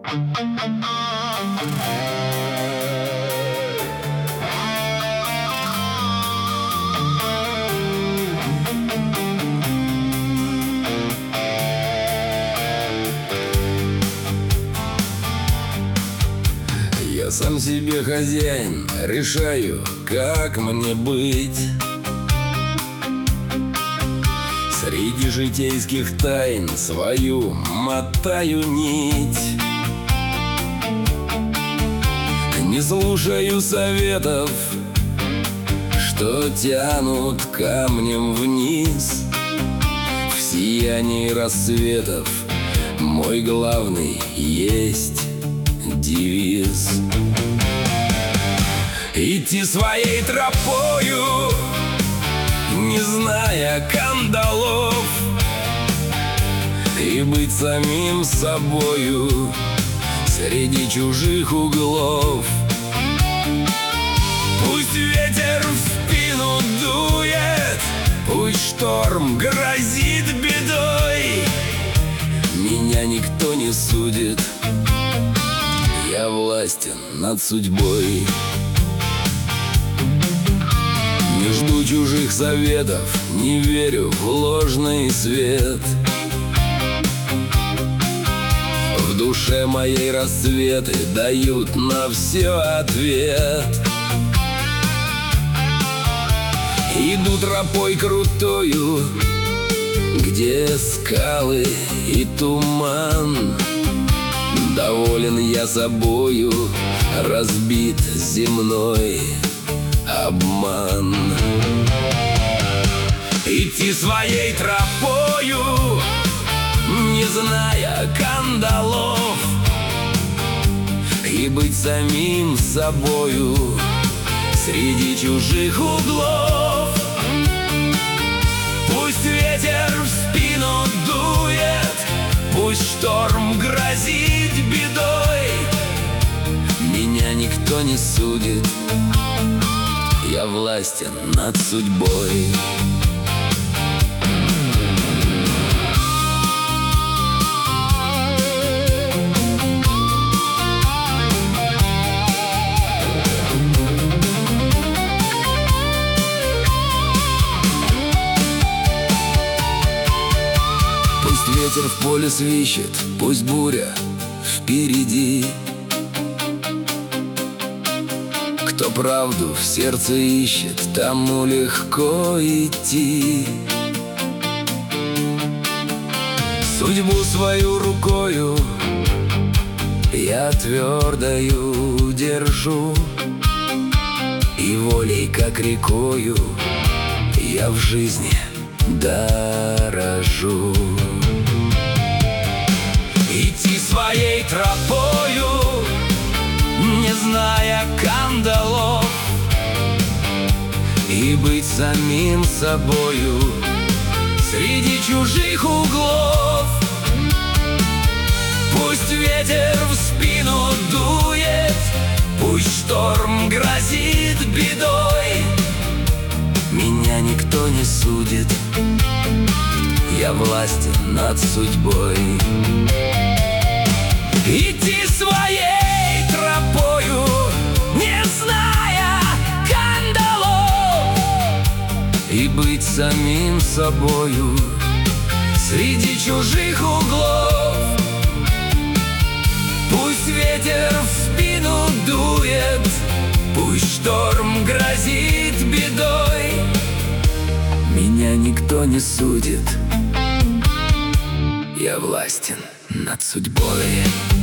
Я сам себе хозяин, решаю, как мне быть. Среди житейских тайн свою мотаю нить. Не слушаю советов, что тянут камнем вниз. В сиянии рассветов мой главный есть девиз: идти своей тропою, не зная кандалов, и быть самим собою среди чужих углов. Пусть ветер в спину дует, пусть шторм грозит бедой, меня никто не судит, я властен над судьбой. Не жду чужих советов, не верю в ложный свет. В душе моей рассветы дают на все ответ. Иду тропой крутою, где скалы и туман. Доволен я собою, разбит земной обман. Идти своей тропою, не зная кандалов, и быть самим собою среди чужих углов. Пусть ветер в спину дует, пусть шторм грозит бедой, меня никто не судит, я властен над судьбой. Пусть ветер в поле свищет, пусть буря впереди. Кто правду в сердце ищет, тому легко идти. Судьбу свою рукою я твердою держу, и волей, как рекою, я в жизни дорожу. Идти своей тропою, не зная кандалов, и быть самим собою среди чужих углов. Пусть ветер в спину дует, пусть шторм грозит бедой, меня никто не судит, я властен над судьбой. Идти своей тропою, не зная кандалов, и быть самим собою среди чужих углов. Пусть ветер в спину дует, пусть шторм грозит бедой, меня никто не судит, я властен над судьбой.